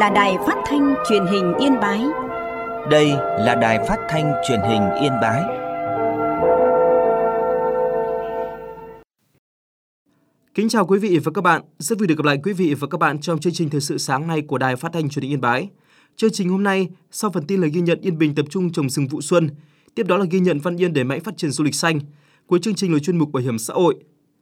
là Đài Phát thanh Truyền hình Yên Bái. Đây là Đài Phát thanh Truyền hình Yên Bái. Kính chào quý vị và các bạn. Rất vui được gặp lại quý vị và các bạn trong chương trình thời sự sáng nay của Đài Phát thanh Truyền hình Yên Bái. Chương trình hôm nay, sau phần tin là ghi nhận Yên Bình tập trung trồng rừng vụ xuân, tiếp đó là ghi nhận Văn Yên đẩy mạnh phát triển du lịch xanh. Cuối chương trình là chuyên mục bảo hiểm xã hội.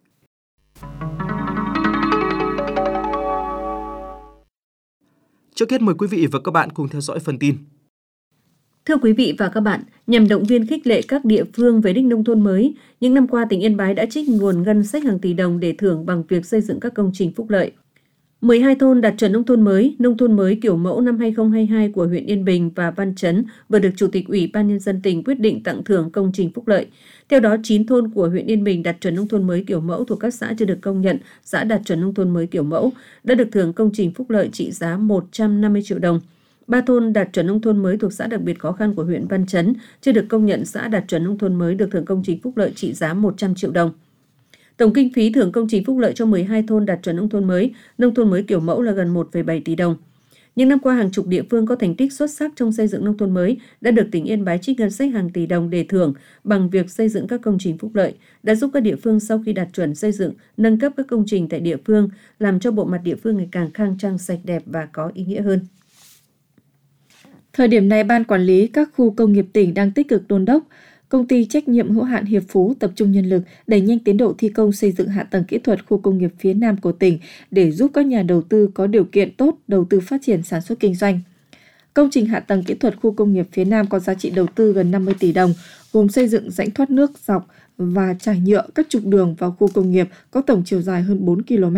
Trước hết mời quý vị và các bạn cùng theo dõi phần tin. Thưa quý vị và các bạn, nhằm động viên khích lệ các địa phương về đích nông thôn mới, những năm qua tỉnh Yên Bái đã trích nguồn ngân sách hàng tỷ đồng để thưởng bằng việc xây dựng các công trình phúc lợi. 12 thôn đạt chuẩn nông thôn mới kiểu mẫu năm 2022 của huyện Yên Bình và Văn Chấn vừa được Chủ tịch Ủy ban Nhân dân tỉnh quyết định tặng thưởng công trình phúc lợi. Theo đó, 9 thôn của huyện Yên Bình đạt chuẩn nông thôn mới kiểu mẫu thuộc các xã chưa được công nhận, xã đạt chuẩn nông thôn mới kiểu mẫu, đã được thưởng công trình phúc lợi trị giá 150 triệu đồng. 3 thôn đạt chuẩn nông thôn mới thuộc xã đặc biệt khó khăn của huyện Văn Chấn chưa được công nhận, xã đạt chuẩn nông thôn mới được thưởng công trình phúc lợi trị giá 100 triệu đồng. Tổng kinh phí thưởng công trình phúc lợi cho 12 thôn đạt chuẩn nông thôn mới kiểu mẫu là gần 1,7 tỷ đồng. Những năm qua, hàng chục địa phương có thành tích xuất sắc trong xây dựng nông thôn mới đã được tỉnh Yên Bái trích ngân sách hàng tỷ đồng để thưởng bằng việc xây dựng các công trình phúc lợi, đã giúp các địa phương sau khi đạt chuẩn xây dựng, nâng cấp các công trình tại địa phương, làm cho bộ mặt địa phương ngày càng khang trang, sạch đẹp và có ý nghĩa hơn. Thời điểm này, Ban Quản lý các khu công nghiệp tỉnh đang tích cực đôn đốc Công ty trách nhiệm hữu hạn Hiệp Phú tập trung nhân lực đẩy nhanh tiến độ thi công xây dựng hạ tầng kỹ thuật khu công nghiệp phía Nam của tỉnh để giúp các nhà đầu tư có điều kiện tốt đầu tư phát triển sản xuất kinh doanh. Công trình hạ tầng kỹ thuật khu công nghiệp phía Nam có giá trị đầu tư gần 50 tỷ đồng, gồm xây dựng rãnh thoát nước dọc và trải nhựa các trục đường vào khu công nghiệp có tổng chiều dài hơn 4 km.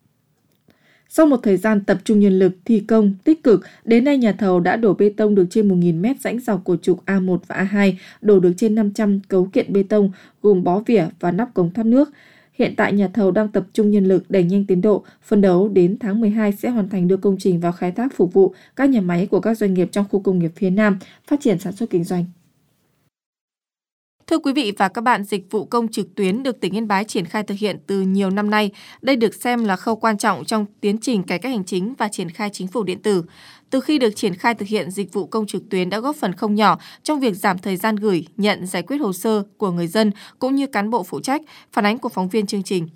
Sau một thời gian tập trung nhân lực thi công tích cực, đến nay nhà thầu đã đổ bê tông được trên 1.000 mét rãnh dọc của trục A1 và A2, đổ được trên 500 cấu kiện bê tông gồm bó vỉa và nắp cống thoát nước. Hiện tại nhà thầu đang tập trung nhân lực đẩy nhanh tiến độ, phấn đấu đến tháng 12 sẽ hoàn thành đưa công trình vào khai thác phục vụ các nhà máy của các doanh nghiệp trong khu công nghiệp phía Nam phát triển sản xuất kinh doanh. Thưa quý vị và các bạn, dịch vụ công trực tuyến được tỉnh Yên Bái triển khai thực hiện từ nhiều năm nay. Đây được xem là khâu quan trọng trong tiến trình cải cách hành chính và triển khai chính phủ điện tử. Từ khi được triển khai thực hiện, dịch vụ công trực tuyến đã góp phần không nhỏ trong việc giảm thời gian gửi, nhận, giải quyết hồ sơ của người dân cũng như cán bộ phụ trách, phản ánh của phóng viên chương trình.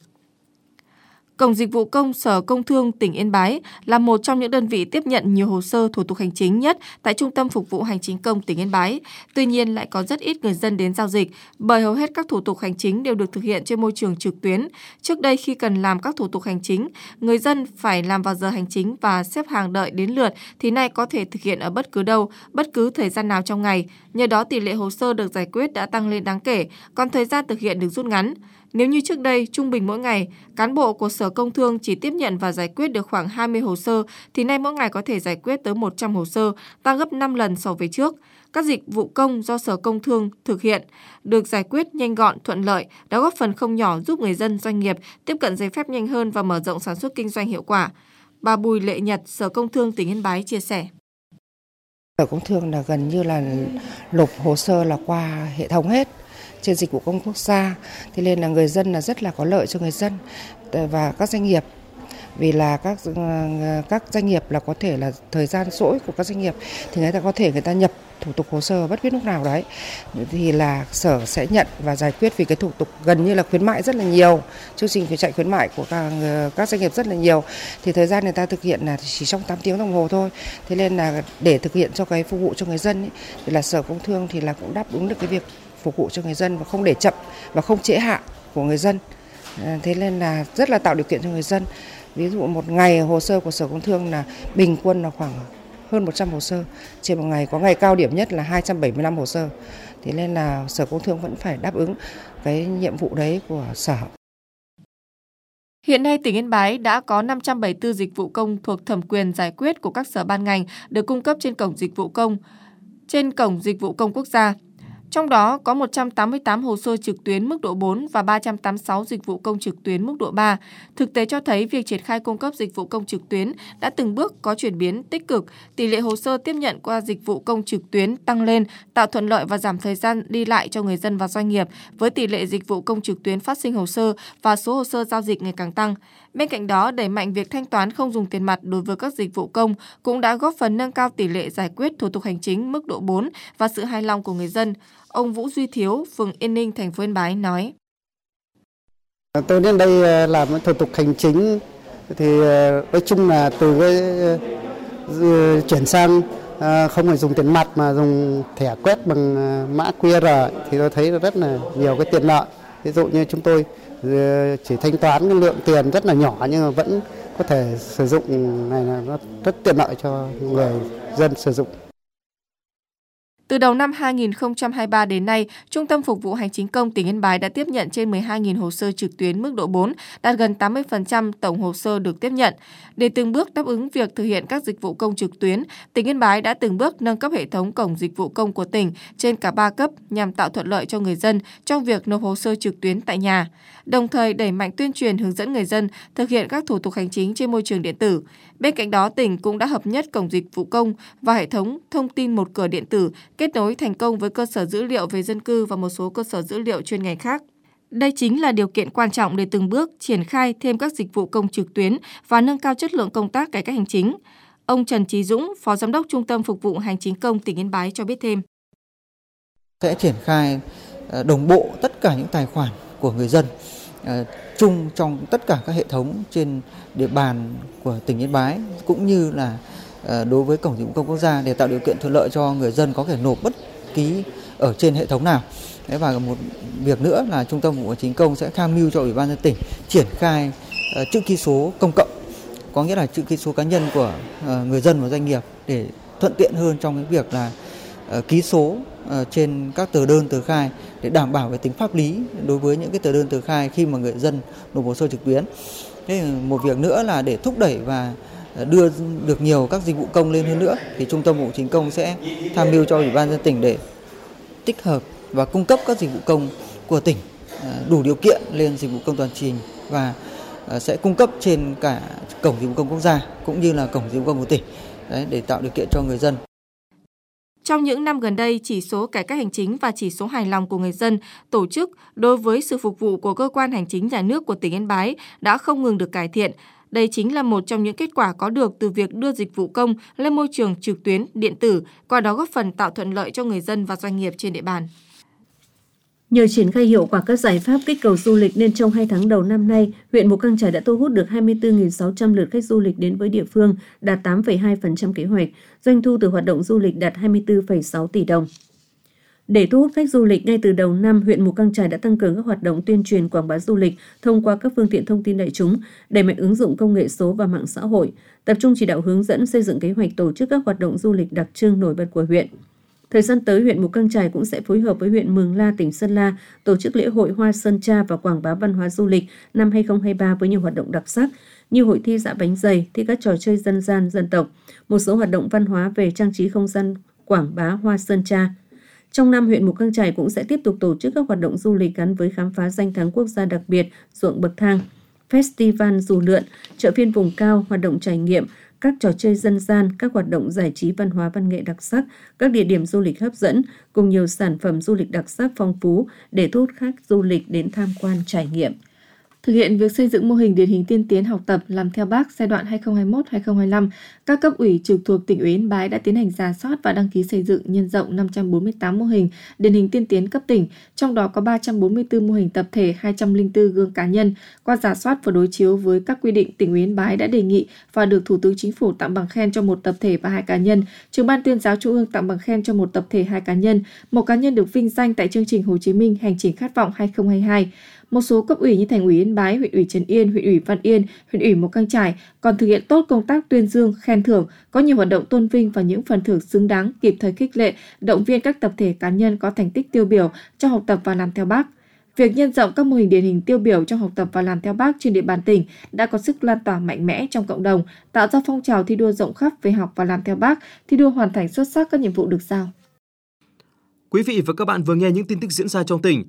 Cổng Dịch vụ Công Sở Công Thương tỉnh Yên Bái là một trong những đơn vị tiếp nhận nhiều hồ sơ thủ tục hành chính nhất tại Trung tâm Phục vụ Hành chính công tỉnh Yên Bái. Tuy nhiên lại có rất ít người dân đến giao dịch, bởi hầu hết các thủ tục hành chính đều được thực hiện trên môi trường trực tuyến. Trước đây khi cần làm các thủ tục hành chính, người dân phải làm vào giờ hành chính và xếp hàng đợi đến lượt, thì nay có thể thực hiện ở bất cứ đâu, bất cứ thời gian nào trong ngày. Nhờ đó tỷ lệ hồ sơ được giải quyết đã tăng lên đáng kể, còn thời gian thực hiện được rút ngắn. Nếu như trước đây, trung bình mỗi ngày, cán bộ của Sở Công Thương chỉ tiếp nhận và giải quyết được khoảng 20 hồ sơ, thì nay mỗi ngày có thể giải quyết tới 100 hồ sơ, tăng gấp 5 lần so với trước. Các dịch vụ công do Sở Công Thương thực hiện được giải quyết nhanh gọn, thuận lợi, đã góp phần không nhỏ giúp người dân, doanh nghiệp tiếp cận giấy phép nhanh hơn và mở rộng sản xuất kinh doanh hiệu quả. Bà Bùi Lệ Nhật, Sở Công Thương tỉnh Yên Bái chia sẻ. Sở Công Thương là gần như là nộp hồ sơ là qua hệ thống hết trên dịch vụ công quốc gia, thế nên là người dân là rất là có lợi cho người dân và các doanh nghiệp, vì là các doanh nghiệp là có thể là thời gian rỗi của các doanh nghiệp thì người ta nhập thủ tục hồ sơ bất cứ lúc nào đấy thì là sở sẽ nhận và giải quyết, vì cái thủ tục gần như là khuyến mại rất là nhiều, chương trình khuyến chạy khuyến mại của các doanh nghiệp rất là nhiều, thì thời gian người ta thực hiện là chỉ trong 8 tiếng đồng hồ thôi. Thế nên là để thực hiện cho cái phục vụ cho người dân ấy, thì là Sở Công Thương thì là cũng đáp ứng được cái việc phục vụ cho người dân và không để chậm và không trễ hạn của người dân. Thế nên là rất là tạo điều kiện cho người dân. Ví dụ một ngày hồ sơ của Sở Công Thương là bình quân là khoảng hơn 100 hồ sơ trên một ngày, có ngày cao điểm nhất là 275 hồ sơ. Thế nên là Sở Công Thương vẫn phải đáp ứng cái nhiệm vụ đấy của Sở. Hiện nay, tỉnh Yên Bái đã có 574 dịch vụ công thuộc thẩm quyền giải quyết của các sở ban ngành được cung cấp trên Cổng Dịch vụ Công, Quốc gia. Trong đó có 188 hồ sơ trực tuyến mức độ 4 và 386 dịch vụ công trực tuyến mức độ 3. Thực tế cho thấy việc triển khai cung cấp dịch vụ công trực tuyến đã từng bước có chuyển biến tích cực, tỷ lệ hồ sơ tiếp nhận qua dịch vụ công trực tuyến tăng lên, tạo thuận lợi và giảm thời gian đi lại cho người dân và doanh nghiệp, với tỷ lệ dịch vụ công trực tuyến phát sinh hồ sơ và số hồ sơ giao dịch ngày càng tăng. Bên cạnh đó, đẩy mạnh việc thanh toán không dùng tiền mặt đối với các dịch vụ công cũng đã góp phần nâng cao tỷ lệ giải quyết thủ tục hành chính mức độ 4 và sự hài lòng của người dân. Ông Vũ Duy Thiếu, phường Yên Ninh, thành phố Yên Bái nói: Tôi đến đây làm thủ tục hành chính thì nói chung là từ cái chuyển sang không phải dùng tiền mặt mà dùng thẻ quét bằng mã QR thì tôi thấy rất là nhiều cái tiện lợi. Ví dụ như chúng tôi chỉ thanh toán cái lượng tiền rất là nhỏ nhưng mà vẫn có thể sử dụng này, là nó rất tiện lợi cho người dân sử dụng. Từ đầu năm 2023 đến nay, Trung tâm Phục vụ Hành chính công tỉnh Yên Bái đã tiếp nhận trên 12.000 hồ sơ trực tuyến mức độ 4, đạt gần 80% tổng hồ sơ được tiếp nhận. Để từng bước đáp ứng việc thực hiện các dịch vụ công trực tuyến, tỉnh Yên Bái đã từng bước nâng cấp hệ thống cổng dịch vụ công của tỉnh trên cả 3 cấp nhằm tạo thuận lợi cho người dân trong việc nộp hồ sơ trực tuyến tại nhà, đồng thời đẩy mạnh tuyên truyền hướng dẫn người dân thực hiện các thủ tục hành chính trên môi trường điện tử. Bên cạnh đó, tỉnh cũng đã hợp nhất cổng dịch vụ công và hệ thống thông tin một cửa điện tử, kết nối thành công với cơ sở dữ liệu về dân cư và một số cơ sở dữ liệu chuyên ngành khác. Đây chính là điều kiện quan trọng để từng bước triển khai thêm các dịch vụ công trực tuyến và nâng cao chất lượng công tác cải cách hành chính. Ông Trần Chí Dũng, Phó Giám đốc Trung tâm Phục vụ Hành chính công tỉnh Yên Bái cho biết thêm: Sẽ triển khai đồng bộ tất cả những tài khoản của người dân chung trong tất cả các hệ thống trên địa bàn của tỉnh Yên Bái, cũng như là đối với cổng dịch vụ công quốc gia để tạo điều kiện thuận lợi cho người dân có thể nộp bất kỳ ở trên hệ thống nào. Và một việc nữa là Trung tâm Phục vụ Hành chính công sẽ tham mưu cho Ủy ban nhân dân tỉnh triển khai chữ ký số công cộng, có nghĩa là chữ ký số cá nhân của người dân và doanh nghiệp để thuận tiện hơn trong cái việc là ký số trên các tờ đơn tờ khai để đảm bảo về tính pháp lý đối với những cái tờ đơn tờ khai khi mà người dân nộp hồ sơ trực tuyến. Một việc nữa là để thúc đẩy và đưa được nhiều các dịch vụ công lên hơn nữa thì Trung tâm Phục vụ Hành chính công sẽ tham mưu cho Ủy ban nhân dân tỉnh để tích hợp và cung cấp các dịch vụ công của tỉnh đủ điều kiện lên dịch vụ công toàn trình và sẽ cung cấp trên cả cổng dịch vụ công quốc gia cũng như là cổng dịch vụ công của tỉnh để tạo điều kiện cho người dân. Trong những năm gần đây, chỉ số cải cách hành chính và chỉ số hài lòng của người dân, tổ chức đối với sự phục vụ của cơ quan hành chính nhà nước của tỉnh Yên Bái đã không ngừng được cải thiện. Đây chính là một trong những kết quả có được từ việc đưa dịch vụ công lên môi trường trực tuyến, điện tử, qua đó góp phần tạo thuận lợi cho người dân và doanh nghiệp trên địa bàn. Nhờ triển khai hiệu quả các giải pháp kích cầu du lịch nên trong 2 tháng đầu năm nay, huyện Mù Căng Chải đã thu hút được 24.600 lượt khách du lịch đến với địa phương, đạt 8,2% kế hoạch. Doanh thu từ hoạt động du lịch đạt 24,6 tỷ đồng. Để thu hút khách du lịch, ngay từ đầu năm, huyện Mù Căng Chải đã tăng cường các hoạt động tuyên truyền quảng bá du lịch thông qua các phương tiện thông tin đại chúng, đẩy mạnh ứng dụng công nghệ số và mạng xã hội, tập trung chỉ đạo hướng dẫn xây dựng kế hoạch tổ chức các hoạt động du lịch đặc trưng nổi bật của huyện. Thời gian tới, huyện Mù Căng Chải cũng sẽ phối hợp với huyện Mường La, tỉnh Sơn La tổ chức lễ hội Hoa Sơn Tra và quảng bá văn hóa du lịch năm 2023 với nhiều hoạt động đặc sắc như hội thi dã bánh dày, thi các trò chơi dân gian dân tộc, một số hoạt động văn hóa về trang trí không gian quảng bá Hoa Sơn Tra. Trong năm, huyện Mù Căng Chải cũng sẽ tiếp tục tổ chức các hoạt động du lịch gắn với khám phá danh thắng quốc gia đặc biệt Ruộng Bậc Thang, festival dù lượn, chợ phiên vùng cao, hoạt động trải nghiệm, các trò chơi dân gian, các hoạt động giải trí văn hóa văn nghệ đặc sắc, các địa điểm du lịch hấp dẫn, cùng nhiều sản phẩm du lịch đặc sắc phong phú để thu hút khách du lịch đến tham quan trải nghiệm. Thực hiện việc xây dựng mô hình điển hình tiên tiến học tập làm theo Bác giai đoạn 2021-2025, các cấp ủy trực thuộc tỉnh ủy Yên Bái đã tiến hành rà soát và đăng ký xây dựng nhân rộng 548 mô hình điển hình tiên tiến cấp tỉnh, trong đó có 344 mô hình tập thể, 204 gương cá nhân. Qua rà soát và đối chiếu với các quy định, tỉnh ủy Yên Bái đã đề nghị và được Thủ tướng Chính phủ tặng bằng khen cho 1 tập thể và 2 cá nhân. Trưởng ban Tuyên giáo Trung ương tặng bằng khen cho 1 tập thể, 2 cá nhân. 1 cá nhân được vinh danh tại chương trình Hồ Chí Minh Hành trình khát vọng 2022. Một số cấp ủy như Thành ủy Yên Bái, huyện ủy Trấn Yên, huyện ủy Văn Yên, huyện ủy Mù Căng Chải còn thực hiện tốt công tác tuyên dương, khen thưởng, có nhiều hoạt động tôn vinh và những phần thưởng xứng đáng, kịp thời khích lệ, động viên các tập thể cá nhân có thành tích tiêu biểu trong học tập và làm theo Bác. Việc nhân rộng các mô hình điển hình tiêu biểu trong học tập và làm theo Bác trên địa bàn tỉnh đã có sức lan tỏa mạnh mẽ trong cộng đồng, tạo ra phong trào thi đua rộng khắp về học và làm theo Bác, thi đua hoàn thành xuất sắc các nhiệm vụ được giao. Quý vị và các bạn vừa nghe những tin tức diễn ra trong tỉnh.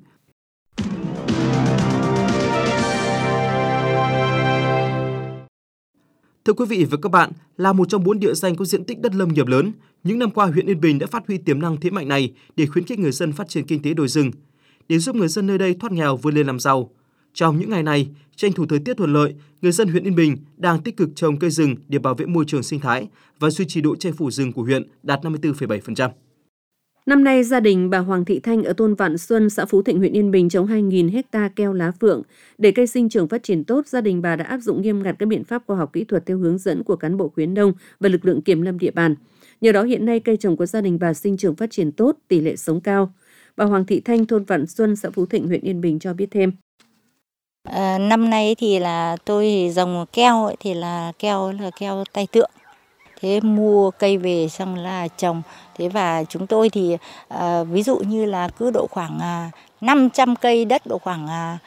Thưa quý vị và các bạn, là một trong 4 địa danh có diện tích đất lâm nghiệp lớn, những năm qua huyện Yên Bình đã phát huy tiềm năng thế mạnh này để khuyến khích người dân phát triển kinh tế đồi rừng, để giúp người dân nơi đây thoát nghèo vươn lên làm giàu. Trong những ngày này, tranh thủ thời tiết thuận lợi, người dân huyện Yên Bình đang tích cực trồng cây rừng để bảo vệ môi trường sinh thái và duy trì độ che phủ rừng của huyện đạt 54,7%. Năm nay, gia đình bà Hoàng Thị Thanh ở thôn Vạn Xuân, xã Phú Thịnh, huyện Yên Bình trồng 2.000 hecta keo lá phượng. Để cây sinh trưởng phát triển tốt, gia đình bà đã áp dụng nghiêm ngặt các biện pháp khoa học kỹ thuật theo hướng dẫn của cán bộ khuyến nông và lực lượng kiểm lâm địa bàn. Nhờ đó, hiện nay cây trồng của gia đình bà sinh trưởng phát triển tốt, tỷ lệ sống cao. Bà Hoàng Thị Thanh, thôn Vạn Xuân, xã Phú Thịnh, huyện Yên Bình cho biết thêm. Năm nay thì là tôi trồng keo thì là keo tay tượng. Thế mua cây về xong là trồng. Thế và chúng tôi thì ví dụ như là cứ độ khoảng 500 cây đất, độ khoảng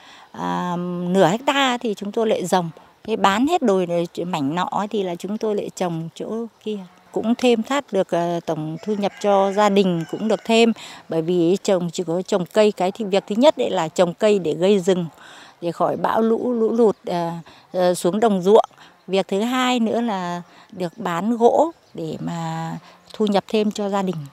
nửa hecta thì chúng tôi lại trồng. Thế bán hết đồi mảnh nọ thì là chúng tôi lại trồng chỗ kia. Cũng thêm thắt được tổng thu nhập cho gia đình cũng được thêm. Bởi vì chỉ có trồng cây, cái thì việc thứ nhất đấy là trồng cây để gây rừng, để khỏi bão lũ lụt xuống đồng ruộng. Việc thứ hai nữa là được bán gỗ để mà thu nhập thêm cho gia đình.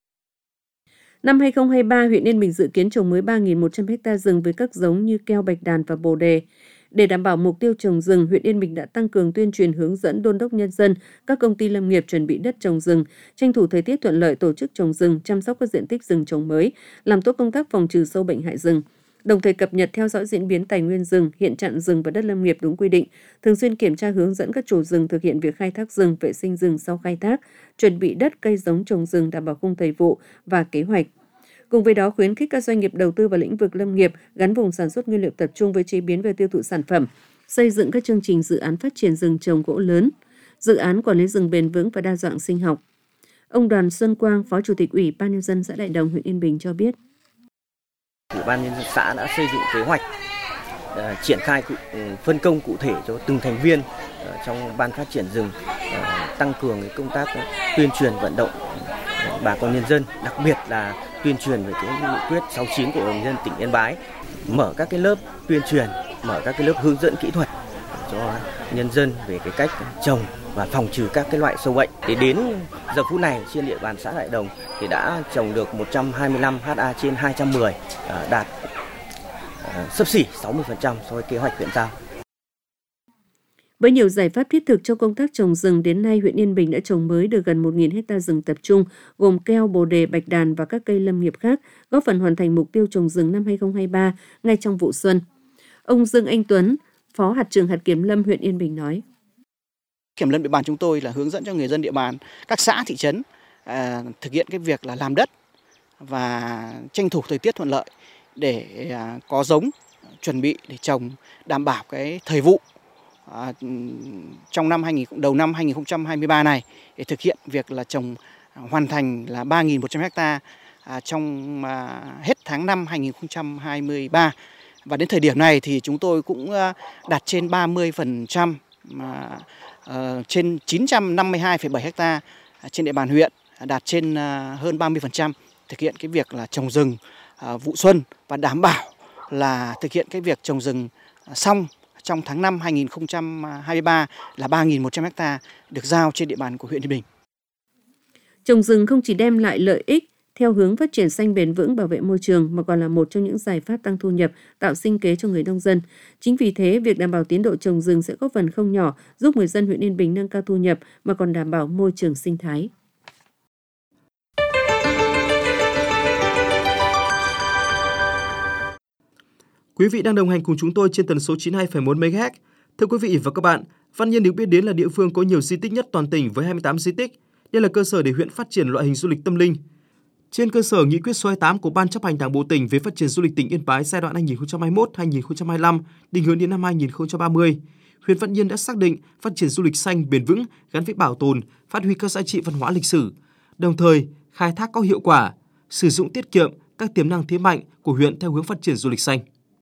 Năm 2023, huyện Yên Bình dự kiến trồng mới 3.100 ha rừng với các giống như keo bạch đàn và bồ đề. Để đảm bảo mục tiêu trồng rừng, huyện Yên Bình đã tăng cường tuyên truyền hướng dẫn đôn đốc nhân dân, các công ty lâm nghiệp chuẩn bị đất trồng rừng, tranh thủ thời tiết thuận lợi tổ chức trồng rừng, chăm sóc các diện tích rừng trồng mới, làm tốt công tác phòng trừ sâu bệnh hại rừng. Đồng thời cập nhật theo dõi diễn biến tài nguyên rừng, hiện trạng rừng và đất lâm nghiệp đúng quy định, thường xuyên kiểm tra hướng dẫn các chủ rừng thực hiện việc khai thác rừng, vệ sinh rừng sau khai thác, chuẩn bị đất cây giống trồng rừng đảm bảo khung thời vụ và kế hoạch. Cùng với đó, khuyến khích các doanh nghiệp đầu tư vào lĩnh vực lâm nghiệp, gắn vùng sản xuất nguyên liệu tập trung với chế biến và tiêu thụ sản phẩm, xây dựng các chương trình dự án phát triển rừng trồng gỗ lớn, dự án quản lý rừng bền vững và đa dạng sinh học. Ông Đoàn Xuân Quang, Phó Chủ tịch Ủy ban Nhân dân xã Đại Đồng, huyện Yên Bình cho biết. Ủy ban Nhân dân xã đã xây dựng kế hoạch triển khai phân công cụ thể cho từng thành viên trong ban phát triển rừng, tăng cường công tác tuyên truyền vận động bà con nhân dân, đặc biệt là tuyên truyền về cái nghị quyết 69 của Hội đồng nhân dân tỉnh Yên Bái, mở các cái lớp tuyên truyền, mở các cái lớp hướng dẫn kỹ thuật cho nhân dân về cái cách trồng và phòng trừ các cái loại sâu bệnh. Thì đến giờ phút này trên địa bàn xã Đại Đồng thì đã trồng được 125 ha trên 210, đạt xấp xỉ 60% so với kế hoạch huyện giao. Với nhiều giải pháp thiết thực cho công tác trồng rừng, đến nay huyện Yên Bình đã trồng mới được gần 1.000 ha rừng tập trung, gồm keo, bồ đề, bạch đàn và các cây lâm nghiệp khác, góp phần hoàn thành mục tiêu trồng rừng năm 2023 ngay trong vụ xuân. Ông Dương Anh Tuấn, Phó hạt trưởng hạt kiểm lâm huyện Yên Bình nói. Kiểm lâm địa bàn chúng tôi là hướng dẫn cho người dân địa bàn, các xã, thị trấn thực hiện cái việc là làm đất và tranh thủ thời tiết thuận lợi để có giống chuẩn bị để trồng, đảm bảo cái thời vụ trong đầu năm 2023 này để thực hiện việc là trồng hoàn thành là 3.100 ha trong hết tháng 5 2023. Và đến thời điểm này thì chúng tôi cũng đạt trên 30%, trên 952,7 ha trên địa bàn huyện, đạt trên hơn 30% thực hiện cái việc là trồng rừng vụ xuân và đảm bảo là thực hiện cái việc trồng rừng xong trong tháng 5 2023 là 3.100 ha được giao trên địa bàn của huyện Yên Bình. Trồng rừng không chỉ đem lại lợi ích theo hướng phát triển xanh bền vững, bảo vệ môi trường mà còn là một trong những giải pháp tăng thu nhập, tạo sinh kế cho người nông dân. Chính vì thế, việc đảm bảo tiến độ trồng rừng sẽ góp phần không nhỏ giúp người dân huyện Yên Bình nâng cao thu nhập mà còn đảm bảo môi trường sinh thái. Quý vị đang đồng hành cùng chúng tôi trên tần số 92,1 MHz. Thưa quý vị và các bạn, Văn Yên được biết đến là địa phương có nhiều di tích nhất toàn tỉnh với 28 di tích. Đây là cơ sở để huyện phát triển loại hình du lịch tâm linh. Trên cơ sở nghị quyết số 28 của Ban chấp hành Đảng bộ tỉnh về phát triển du lịch tỉnh Yên Bái giai đoạn 2021-2025, định hướng đến năm 2030, huyện Văn Yên đã xác định phát triển du lịch xanh bền vững gắn với bảo tồn, phát huy các giá trị văn hóa lịch sử, đồng thời khai thác có hiệu quả, sử dụng tiết kiệm các tiềm năng thế mạnh của huyện theo hướng phát triển du lịch xanh.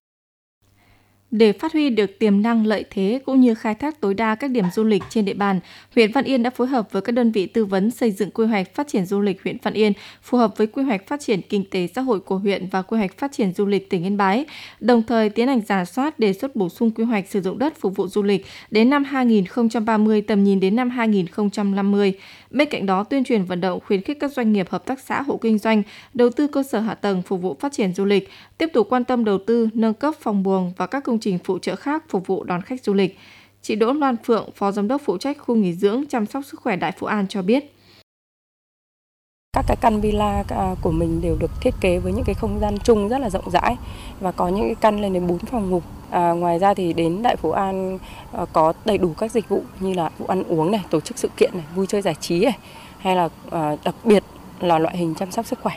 Để phát huy được tiềm năng lợi thế cũng như khai thác tối đa các điểm du lịch trên địa bàn, huyện Văn Yên đã phối hợp với các đơn vị tư vấn xây dựng quy hoạch phát triển du lịch huyện Văn Yên phù hợp với quy hoạch phát triển kinh tế xã hội của huyện và quy hoạch phát triển du lịch tỉnh Yên Bái, đồng thời tiến hành rà soát đề xuất bổ sung quy hoạch sử dụng đất phục vụ du lịch đến năm 2030, tầm nhìn đến năm 2050. Bên cạnh đó, tuyên truyền vận động khuyến khích các doanh nghiệp, hợp tác xã, hộ kinh doanh đầu tư cơ sở hạ tầng phục vụ phát triển du lịch, tiếp tục quan tâm đầu tư, nâng cấp phòng buồng và các công trình phụ trợ khác phục vụ đón khách du lịch. Chị Đỗ Loan Phượng, Phó Giám đốc phụ trách khu nghỉ dưỡng chăm sóc sức khỏe Đại Phú An cho biết. Các cái căn villa của mình đều được thiết kế với những cái không gian chung rất là rộng rãi và có những cái căn lên đến 4 phòng ngủ. Ngoài ra thì đến Đại Phú An có đầy đủ các dịch vụ như là vụ ăn uống này, tổ chức sự kiện này, vui chơi giải trí này, hay là đặc biệt là loại hình chăm sóc sức khỏe.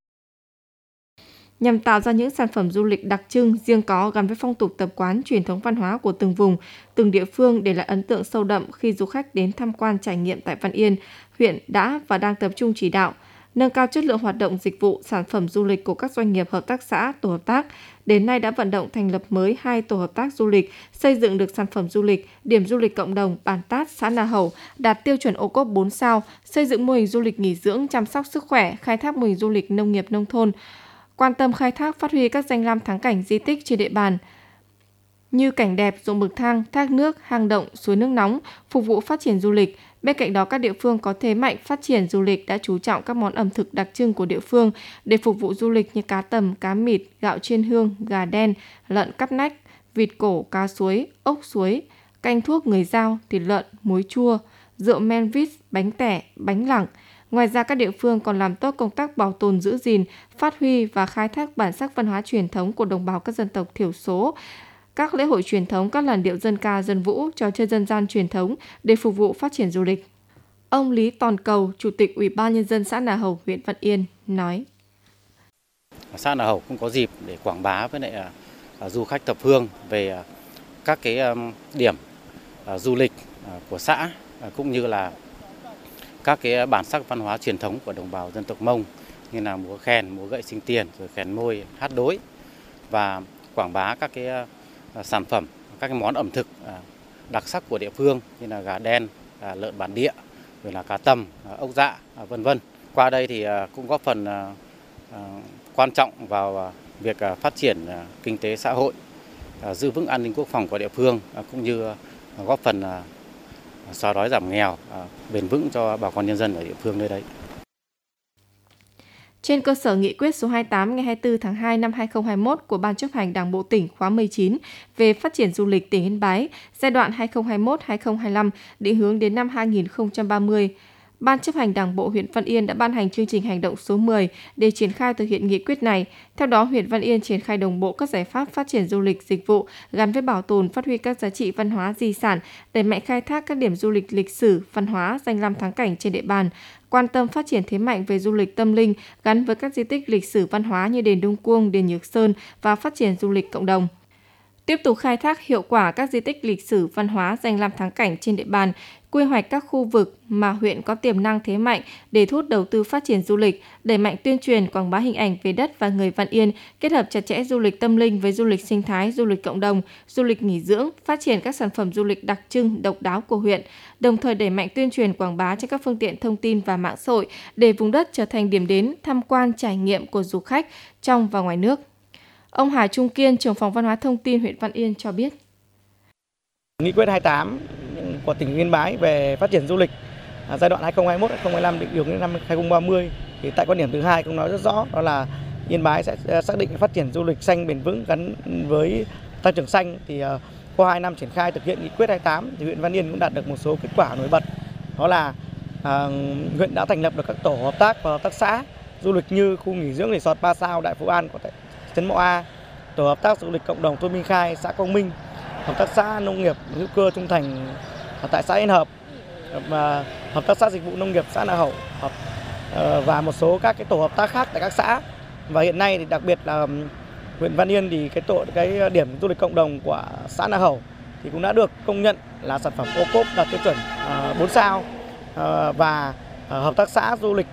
Nhằm tạo ra những sản phẩm du lịch đặc trưng, riêng có gắn với phong tục tập quán, truyền thống văn hóa của từng vùng, từng địa phương để lại ấn tượng sâu đậm khi du khách đến tham quan trải nghiệm tại Văn Yên, huyện đã và đang tập trung chỉ đạo, nâng cao chất lượng hoạt động dịch vụ, sản phẩm du lịch của các doanh nghiệp, hợp tác xã, tổ hợp tác. Đến nay đã vận động thành lập mới 2 tổ hợp tác du lịch, xây dựng được sản phẩm du lịch, điểm du lịch cộng đồng Bản Tát, xã Na Hầu, đạt tiêu chuẩn ô cốp 4 sao, xây dựng mô hình du lịch nghỉ dưỡng, chăm sóc sức khỏe, khai thác mô hình du lịch nông nghiệp nông thôn, quan tâm khai thác phát huy các danh lam thắng cảnh di tích trên địa bàn như cảnh đẹp, ruộng bậc thang, thác nước, hang động, suối nước nóng, phục vụ phát triển du lịch. Bên cạnh đó, các địa phương có thế mạnh phát triển du lịch đã chú trọng các món ẩm thực đặc trưng của địa phương để phục vụ du lịch như cá tầm, cá mịt, gạo chiên hương, gà đen, lợn cắp nách, vịt cổ, cá suối, ốc suối, canh thuốc người Dao, thịt lợn, muối chua, rượu men vít, bánh tẻ, bánh lẳng. Ngoài ra, các địa phương còn làm tốt công tác bảo tồn giữ gìn, phát huy và khai thác bản sắc văn hóa truyền thống của đồng bào các dân tộc thiểu số, các lễ hội truyền thống, các làn điệu dân ca, dân vũ, trò chơi dân gian truyền thống để phục vụ phát triển du lịch. Ông Lý Toàn Cầu, Chủ tịch Ủy ban Nhân dân xã Na Hầu, huyện Văn Yên nói. Xã Na Hầu cũng có dịp để quảng bá với lại du khách thập phương về các cái điểm du lịch của xã cũng như là các cái bản sắc văn hóa truyền thống của đồng bào dân tộc Mông như là múa khen, múa gậy sinh tiền, rồi khen môi, hát đối và quảng bá các cái sản phẩm, các cái món ẩm thực đặc sắc của địa phương như là gà đen, lợn bản địa, rồi là cá tầm, ốc dã, vân vân. Qua đây thì cũng góp phần quan trọng vào việc phát triển kinh tế xã hội, giữ vững an ninh quốc phòng của địa phương cũng như góp phần xóa đói giảm nghèo bền vững cho bà con nhân dân ở địa phương nơi đấy. Trên cơ sở nghị quyết số 28 ngày 24 tháng 2 năm 2021 của Ban chấp hành Đảng bộ tỉnh khóa 19 về phát triển du lịch tỉnh Yên Bái giai đoạn 2021-2025 định hướng đến năm 2030, Ban chấp hành Đảng bộ huyện Văn Yên đã ban hành chương trình hành động số 10 để triển khai thực hiện nghị quyết này. Theo đó, huyện Văn Yên triển khai đồng bộ các giải pháp phát triển du lịch dịch vụ gắn với bảo tồn, phát huy các giá trị văn hóa di sản, đẩy mạnh khai thác các điểm du lịch lịch sử, văn hóa, danh lam thắng cảnh trên địa bàn, quan tâm phát triển thế mạnh về du lịch tâm linh gắn với các di tích lịch sử văn hóa như đền Đông Cuông, đền Nhược Sơn và phát triển du lịch cộng đồng. Tiếp tục khai thác hiệu quả các di tích lịch sử văn hóa, danh lam thắng cảnh trên địa bàn, quy hoạch các khu vực mà huyện có tiềm năng thế mạnh để thu hút đầu tư phát triển du lịch, đẩy mạnh tuyên truyền quảng bá hình ảnh về đất và người Văn Yên, kết hợp chặt chẽ du lịch tâm linh với du lịch sinh thái, du lịch cộng đồng, du lịch nghỉ dưỡng, phát triển các sản phẩm du lịch đặc trưng, độc đáo của huyện, đồng thời đẩy mạnh tuyên truyền quảng bá trên các phương tiện thông tin và mạng xã hội để vùng đất trở thành điểm đến tham quan trải nghiệm của du khách trong và ngoài nước. Ông Hà Trung Kiên, trưởng phòng Văn hóa Thông tin huyện Văn Yên cho biết. Nghị quyết 28 của tỉnh Yên Bái về phát triển du lịch giai đoạn 2021-2025 định hướng đến năm 2030 thì tại quan điểm thứ 2 cũng nói rất rõ, đó là Yên Bái sẽ xác định phát triển du lịch xanh bền vững gắn với tăng trưởng xanh. Thì qua 2 năm triển khai thực hiện nghị quyết 28 thì huyện Văn Yên cũng đạt được một số kết quả nổi bật. Đó là huyện đã thành lập được các tổ hợp tác và hợp tác xã du lịch như khu nghỉ dưỡng resort 3 sao Đại Phú An của Trấn Mậu A, tổ hợp tác du lịch cộng đồng thôn Minh Khai, xã Quang Minh, hợp tác xã nông nghiệp hữu cơ Trung Thành tại xã Yên Hợp, và hợp tác xã dịch vụ nông nghiệp xã Na Hầu và một số các cái tổ hợp tác khác tại các xã. Và hiện nay thì đặc biệt là huyện Văn Yên thì cái điểm du lịch cộng đồng của xã Na Hầu thì cũng đã được công nhận là sản phẩm ô cốp đạt tiêu chuẩn 4 sao, và hợp tác xã du lịch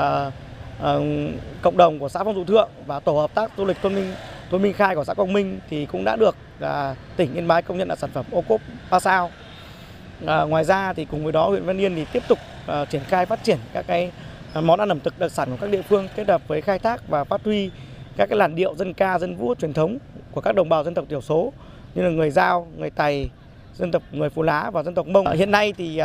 cộng đồng của xã Phong Dụ Thượng và tổ hợp tác du lịch thôn Minh Khai của xã Quang Minh thì cũng đã được tỉnh Yên Bái công nhận là sản phẩm ô cốp 3 sao. Ngoài ra thì cùng với đó huyện Văn Yên thì tiếp tục triển khai phát triển các cái món ăn ẩm thực đặc sản của các địa phương, kết hợp với khai thác và phát huy các cái làn điệu dân ca, dân vũ truyền thống của các đồng bào dân tộc thiểu số như là người Dao, người Tày, dân tộc người Phù Lá và dân tộc Mông. Hiện nay thì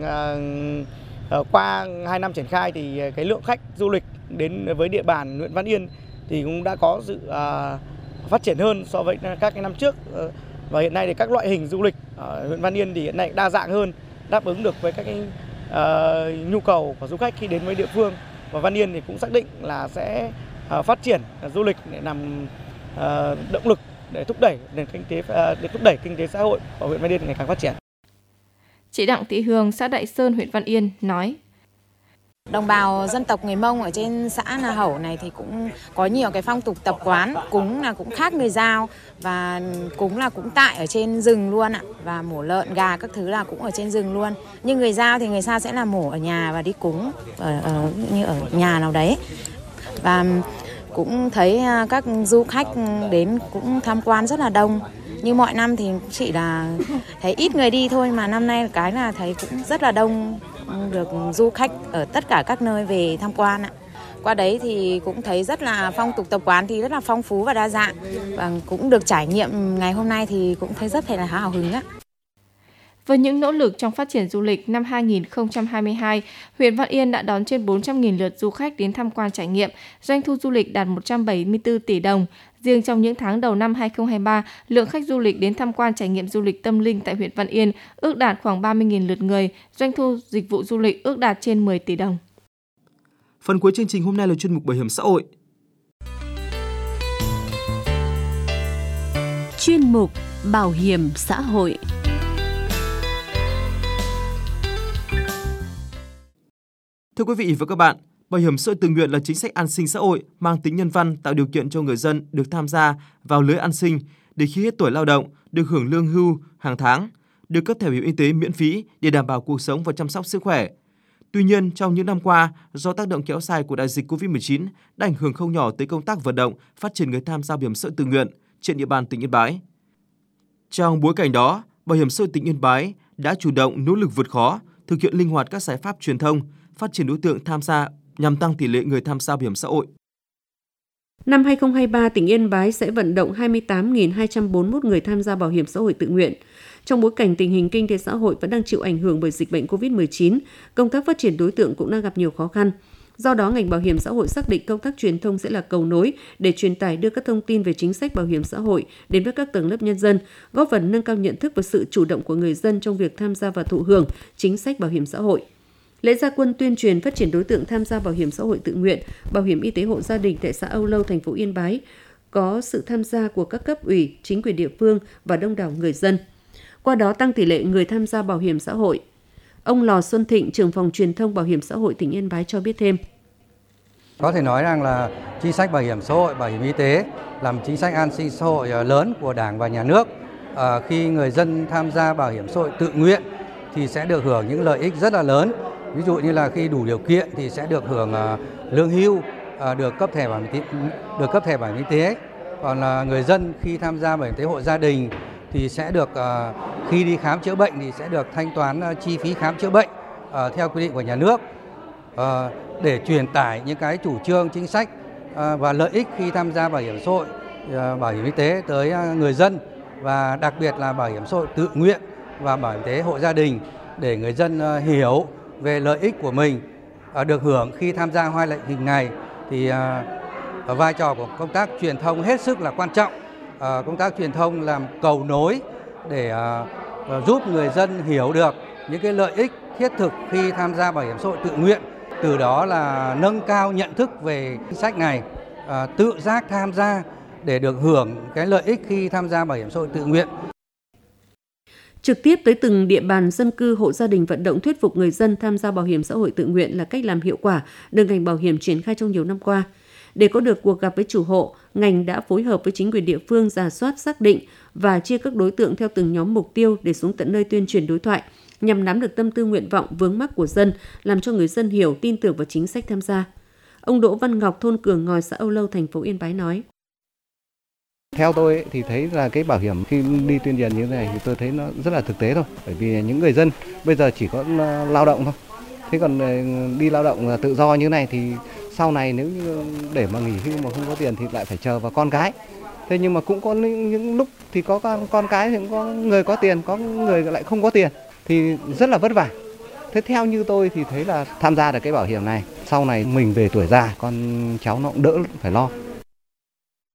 qua 2 năm triển khai thì cái lượng khách du lịch đến với địa bàn huyện Văn Yên thì cũng đã có sự phát triển hơn so với các cái năm trước. Và hiện nay thì các loại hình du lịch ở huyện Văn Yên thì hiện nay đa dạng hơn, đáp ứng được với các cái nhu cầu của du khách khi đến với địa phương. Và Văn Yên thì cũng xác định là sẽ phát triển du lịch để làm động lực để thúc đẩy nền kinh tế, để thúc đẩy kinh tế xã hội của huyện Văn Yên ngày càng phát triển. Chị Đặng Thị Hương, xã Đại Sơn, huyện Văn Yên nói: Đồng bào dân tộc người Mông ở trên xã Na Hẩu này thì cũng có nhiều cái phong tục tập quán, cúng là cũng khác người Dao, và cúng là cũng tại ở trên rừng luôn ạ, và mổ lợn gà các thứ là cũng ở trên rừng luôn. Nhưng người Dao thì người ta sẽ là mổ ở nhà và đi cúng như ở nhà nào đấy. Và cũng thấy các du khách đến cũng tham quan rất là đông. Như mọi năm thì chỉ là thấy ít người đi thôi, mà năm nay cái là thấy cũng rất là đông, được du khách ở tất cả các nơi về tham quan ạ. Qua đấy thì cũng thấy rất là phong tục tập quán thì rất là phong phú và đa dạng, và cũng được trải nghiệm ngày hôm nay thì cũng thấy rất là hào hứng ạ. Với những nỗ lực trong phát triển du lịch, năm 2022, huyện Văn Yên đã đón trên 400.000 lượt du khách đến tham quan trải nghiệm, doanh thu du lịch đạt 174 tỷ đồng. Riêng trong những tháng đầu năm 2023, lượng khách du lịch đến tham quan trải nghiệm du lịch tâm linh tại huyện Văn Yên ước đạt khoảng 30.000 lượt người, doanh thu dịch vụ du lịch ước đạt trên 10 tỷ đồng. Phần cuối chương trình hôm nay là chuyên mục bảo hiểm xã hội. Chuyên mục bảo hiểm xã hội. Thưa quý vị và các bạn, bảo hiểm xã hội tự nguyện là chính sách an sinh xã hội mang tính nhân văn, tạo điều kiện cho người dân được tham gia vào lưới an sinh để khi hết tuổi lao động được hưởng lương hưu hàng tháng, được cấp thẻ bảo hiểm y tế miễn phí để đảm bảo cuộc sống và chăm sóc sức khỏe. Tuy nhiên, trong những năm qua, do tác động kéo dài của đại dịch Covid-19 đã ảnh hưởng không nhỏ tới công tác vận động, phát triển người tham gia bảo hiểm xã hội tự nguyện trên địa bàn tỉnh Yên Bái. Trong bối cảnh đó, Bảo hiểm xã hội tỉnh Yên Bái đã chủ động nỗ lực vượt khó, thực hiện linh hoạt các giải pháp truyền thông, phát triển đối tượng tham gia nhằm tăng tỷ lệ người tham gia bảo hiểm xã hội. Năm 2023, tỉnh Yên Bái sẽ vận động 28.241 người tham gia bảo hiểm xã hội tự nguyện. Trong bối cảnh tình hình kinh tế xã hội vẫn đang chịu ảnh hưởng bởi dịch bệnh COVID-19, công tác phát triển đối tượng cũng đang gặp nhiều khó khăn. Do đó, ngành bảo hiểm xã hội xác định công tác truyền thông sẽ là cầu nối để truyền tải đưa các thông tin về chính sách bảo hiểm xã hội đến với các tầng lớp nhân dân, góp phần nâng cao nhận thức và sự chủ động của người dân trong việc tham gia và thụ hưởng chính sách bảo hiểm xã hội. Lễ ra quân tuyên truyền phát triển đối tượng tham gia bảo hiểm xã hội tự nguyện, bảo hiểm y tế hộ gia đình tại xã Âu Lâu, thành phố Yên Bái có sự tham gia của các cấp ủy, chính quyền địa phương và đông đảo người dân. Qua đó tăng tỷ lệ người tham gia bảo hiểm xã hội. Ông Lò Xuân Thịnh, trưởng phòng truyền thông bảo hiểm xã hội tỉnh Yên Bái cho biết thêm. Có thể nói rằng là chính sách bảo hiểm xã hội, bảo hiểm y tế là một chính sách an sinh xã hội lớn của Đảng và Nhà nước. Khi người dân tham gia bảo hiểm xã hội tự nguyện thì sẽ được hưởng những lợi ích rất là lớn. Ví dụ như là khi đủ điều kiện thì sẽ được hưởng lương hưu, được cấp thẻ bảo hiểm y tế. Còn người dân khi tham gia bảo hiểm y tế hộ gia đình thì sẽ được khi đi khám chữa bệnh thì sẽ được thanh toán chi phí khám chữa bệnh theo quy định của nhà nước, để truyền tải những cái chủ trương chính sách và lợi ích khi tham gia bảo hiểm xã hội, bảo hiểm y tế tới người dân, và đặc biệt là bảo hiểm xã hội tự nguyện và bảo hiểm y tế hộ gia đình, để người dân hiểu về lợi ích của mình được hưởng khi tham gia hai loại hình này. Thì vai trò của công tác truyền thông hết sức là quan trọng. Công tác truyền thông làm cầu nối để giúp người dân hiểu được những cái lợi ích thiết thực khi tham gia bảo hiểm xã hội tự nguyện, từ đó là nâng cao nhận thức về chính sách này, tự giác tham gia để được hưởng cái lợi ích khi tham gia bảo hiểm xã hội tự nguyện. Trực tiếp tới từng địa bàn dân cư, hộ gia đình vận động thuyết phục người dân tham gia bảo hiểm xã hội tự nguyện là cách làm hiệu quả được ngành bảo hiểm triển khai trong nhiều năm qua. Để có được cuộc gặp với chủ hộ, ngành đã phối hợp với chính quyền địa phương rà soát, xác định và chia các đối tượng theo từng nhóm mục tiêu để xuống tận nơi tuyên truyền đối thoại, nhằm nắm được tâm tư nguyện vọng vướng mắc của dân, làm cho người dân hiểu, tin tưởng vào chính sách tham gia. Ông Đỗ Văn Ngọc, thôn Cường Ngòi, xã Âu Lâu, thành phố Yên Bái nói. Theo tôi thì thấy là cái bảo hiểm khi đi tuyên truyền như thế này thì tôi thấy nó rất là thực tế thôi. Bởi vì những người dân bây giờ chỉ có lao động thôi. Thế còn đi lao động là tự do như thế này thì sau này nếu như để mà nghỉ hưu mà không có tiền thì lại phải chờ vào con cái. Thế nhưng mà cũng có những lúc thì có con cái thì cũng có người có tiền, có người lại không có tiền thì rất là vất vả. Thế theo như tôi thì thấy là tham gia được cái bảo hiểm này, sau này mình về tuổi già con cháu nó cũng đỡ phải lo.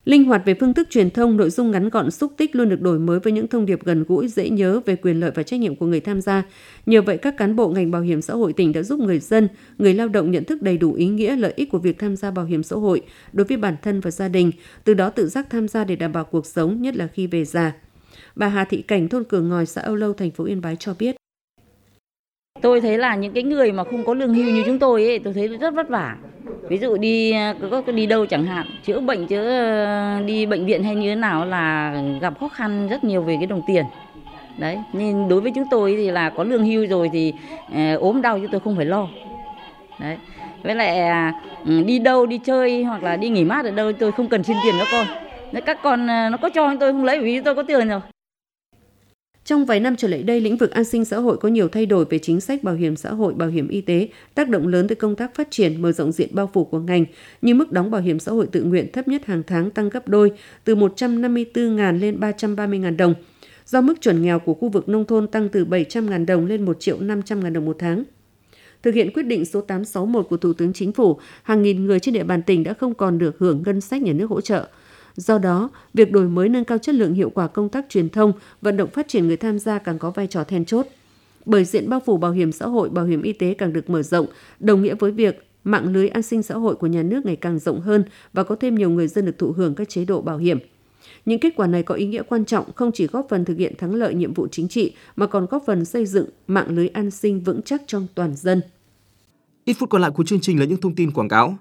Linh hoạt về phương thức truyền thông, nội dung ngắn gọn xúc tích luôn được đổi mới với những thông điệp gần gũi, dễ nhớ về quyền lợi và trách nhiệm của người tham gia. Nhờ vậy, các cán bộ ngành bảo hiểm xã hội tỉnh đã giúp người dân, người lao động nhận thức đầy đủ ý nghĩa, lợi ích của việc tham gia bảo hiểm xã hội đối với bản thân và gia đình, từ đó tự giác tham gia để đảm bảo cuộc sống, nhất là khi về già. Bà Hà Thị Cảnh, thôn Cửa Ngòi, xã Âu Lâu, thành phố Yên Bái cho biết. Tôi thấy là những cái người mà không có lương hưu như chúng tôi ấy, tôi thấy rất vất vả. Ví dụ đi đâu chẳng hạn, chữa bệnh, đi bệnh viện hay như thế nào là gặp khó khăn rất nhiều về cái đồng tiền. Đấy, nên đối với chúng tôi thì là có lương hưu rồi thì ốm đau chúng tôi không phải lo. Đấy. Với lại đi đâu, đi chơi hoặc là đi nghỉ mát ở đâu tôi không cần xin tiền các con. Đấy, các con nó có cho tôi không lấy bởi vì tôi có tiền rồi. Trong vài năm trở lại đây, lĩnh vực an sinh xã hội có nhiều thay đổi về chính sách bảo hiểm xã hội, bảo hiểm y tế, tác động lớn tới công tác phát triển, mở rộng diện bao phủ của ngành, như mức đóng bảo hiểm xã hội tự nguyện thấp nhất hàng tháng tăng gấp đôi, từ 154.000 lên 330.000 đồng. Do mức chuẩn nghèo của khu vực nông thôn tăng từ 700.000 đồng lên 1.500.000 đồng một tháng. Thực hiện quyết định số 861 của Thủ tướng Chính phủ, hàng nghìn người trên địa bàn tỉnh đã không còn được hưởng ngân sách nhà nước hỗ trợ. Do đó, việc đổi mới nâng cao chất lượng hiệu quả công tác truyền thông, vận động phát triển người tham gia càng có vai trò then chốt. Bởi diện bao phủ bảo hiểm xã hội, bảo hiểm y tế càng được mở rộng, đồng nghĩa với việc mạng lưới an sinh xã hội của nhà nước ngày càng rộng hơn và có thêm nhiều người dân được thụ hưởng các chế độ bảo hiểm. Những kết quả này có ý nghĩa quan trọng không chỉ góp phần thực hiện thắng lợi nhiệm vụ chính trị mà còn góp phần xây dựng mạng lưới an sinh vững chắc trong toàn dân. Ít phút còn lại của chương trình là những thông tin quảng cáo.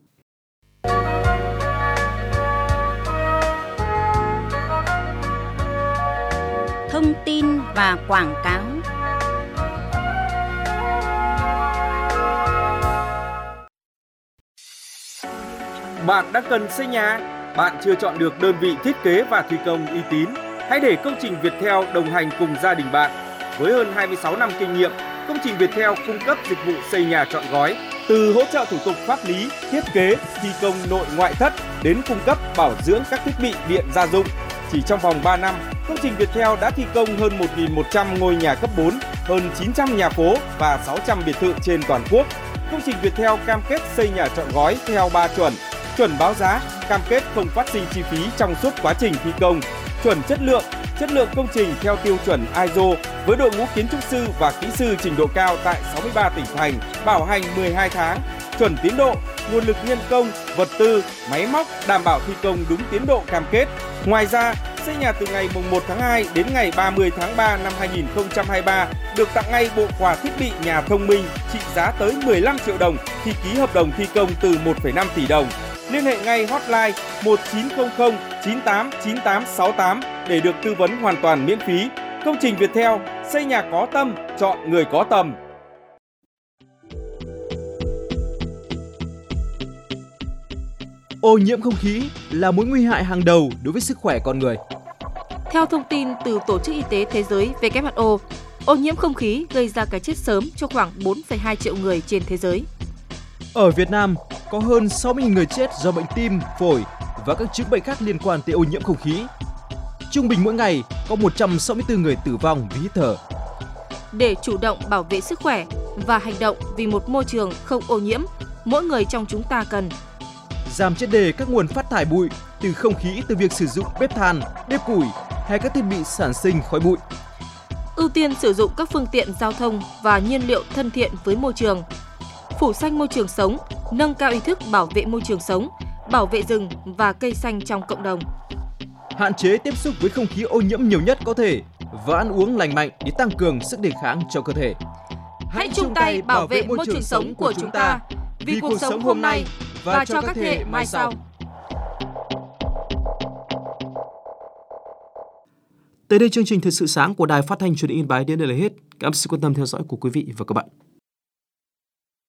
Thông tin và quảng cáo. Bạn đang cần xây nhà, bạn chưa chọn được đơn vị thiết kế và thi công uy tín. Hãy để Công trình Viettel đồng hành cùng gia đình bạn. Với hơn 26 năm kinh nghiệm, Công trình Viettel cung cấp dịch vụ xây nhà trọn gói, từ hỗ trợ thủ tục pháp lý, thiết kế, thi công nội ngoại thất đến cung cấp bảo dưỡng các thiết bị điện gia dụng. Chỉ trong vòng 3 năm, Công trình Viettel đã thi công hơn 1.100 ngôi nhà cấp 4, hơn 900 nhà phố và 600 biệt thự trên toàn quốc. Công trình Viettel cam kết xây nhà trọn gói theo 3 chuẩn: chuẩn báo giá, cam kết không phát sinh chi phí trong suốt quá trình thi công; chuẩn chất lượng công trình theo tiêu chuẩn ISO với đội ngũ kiến trúc sư và kỹ sư trình độ cao tại 63 tỉnh thành, bảo hành 12 tháng; chuẩn tiến độ, nguồn lực nhân công, vật tư, máy móc đảm bảo thi công đúng tiến độ cam kết. Ngoài ra, xây nhà từ ngày 1 tháng 2 đến ngày 30 tháng 3 năm 2023 được tặng ngay bộ quà thiết bị nhà thông minh trị giá tới 15 triệu đồng khi ký hợp đồng thi công từ 1,5 tỷ đồng. Liên hệ ngay hotline 1900 98 9868 để được tư vấn hoàn toàn miễn phí. Công trình Viettel, xây nhà có tâm, chọn người có tầm. Ô nhiễm không khí là mối nguy hại hàng đầu đối với sức khỏe con người. Theo thông tin từ Tổ chức Y tế Thế giới WHO, ô nhiễm không khí gây ra cái chết sớm cho khoảng 4,2 triệu người trên thế giới. Ở Việt Nam, có hơn 60.000 người chết do bệnh tim, phổi và các chứng bệnh khác liên quan tới ô nhiễm không khí. Trung bình mỗi ngày có 164 người tử vong vì hít thở. Để chủ động bảo vệ sức khỏe và hành động vì một môi trường không ô nhiễm, mỗi người trong chúng ta cần giảm triệt để các nguồn phát thải bụi từ không khí từ việc sử dụng bếp than, bếp củi hay các thiết bị sản sinh khói bụi. Ưu tiên sử dụng các phương tiện giao thông và nhiên liệu thân thiện với môi trường. Phủ xanh môi trường sống, nâng cao ý thức bảo vệ môi trường sống, bảo vệ rừng và cây xanh trong cộng đồng. Hạn chế tiếp xúc với không khí ô nhiễm nhiều nhất có thể và ăn uống lành mạnh để tăng cường sức đề kháng cho cơ thể. Hãy chung tay bảo vệ môi trường sống của chúng ta vì cuộc sống hôm nay và cho các thế hệ mai sau. Tới đây chương trình Thời sự sáng của Đài Phát thanh Truyền hình Yên Bái đến đây là hết. Cảm ơn sự quan tâm theo dõi của quý vị và các bạn.